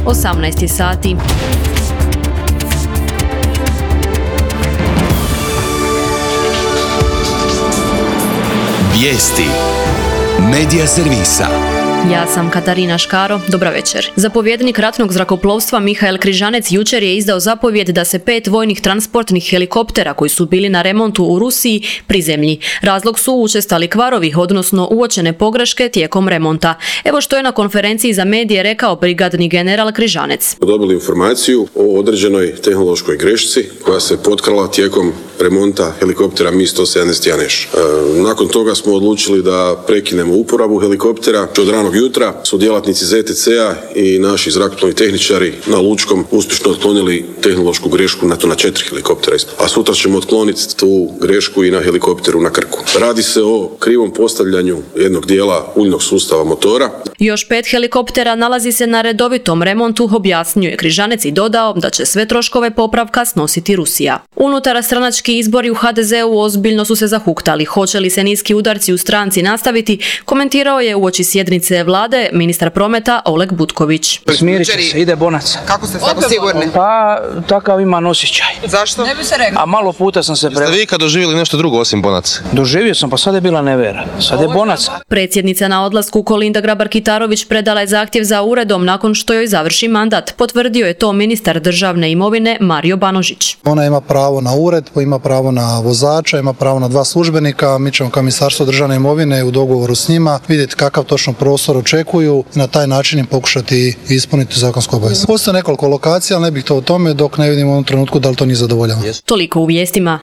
18 sati. Vijesti Medija servisa. Ja sam Katarina Škaro, dobra večer. Zapovjednik ratnog zrakoplovstva Mihael Križanec jučer je izdao zapovjed da se 5 vojnih transportnih helikoptera koji su bili na remontu u Rusiji prizemlji. Razlog su učestali kvarovi, odnosno uočene pogreške tijekom remonta. Evo što je na konferenciji za medije rekao brigadni general Križanec. Dobili informaciju o određenoj tehnološkoj grešci koja se potkrala tijekom remonta helikoptera Mi-171Š. Nakon toga smo odlučili da prekinemo uporabu helikoptera. Od ranog jutra su djelatnici ZTC-a i naši zrakoplovni tehničari na Lučkom uspješno otklonili tehnološku grešku na 4 helikoptera. A sutra ćemo otkloniti tu grešku i na helikopteru na Krku. Radi se o krivom postavljanju jednog dijela uljnog sustava motora. Još 5 helikoptera nalazi se na redovitom remontu, objasnio je Križanec i dodao da će sve troškove popravka snositi Rusija. Unutarstranački izbori u HDZ-u ozbiljno su se zahuktali. Hoće li se niski udarci u stranci nastaviti, komentirao je uoči sjednice vlade ministar prometa Oleg Butković. Smirit će se, ide bonac. Kako ste tako sigurni? Pa, takav imam osjećaj. Zašto? Ne bi se rekao. A malo puta sam se Jeste vi ikad doživjeli nešto drugo osim bonac? Doživio sam, pa sad je bila nevera. Sad je bonac. Predsjednica na odlasku Kolinda Grabar-Kitarović predala je zahtjev za uredom nakon što joj završi mandat. Potvrdio je to ministar državne imovine Mario Banožić. Ona ima pravo na ured, ima pravo na vozača, ima pravo na 2 službenika. Mi ćemo kao Ministarstvo državne imovine u dogovoru s njima vidjeti kakav točno prostor očekuju i na taj način im pokušati ispuniti zakonsku obavezu. Postoje nekoliko lokacija, ali ne bih to o tome dok ne vidimo u ovom trenutku da li to nije zadovoljava. Toliko u vijestima.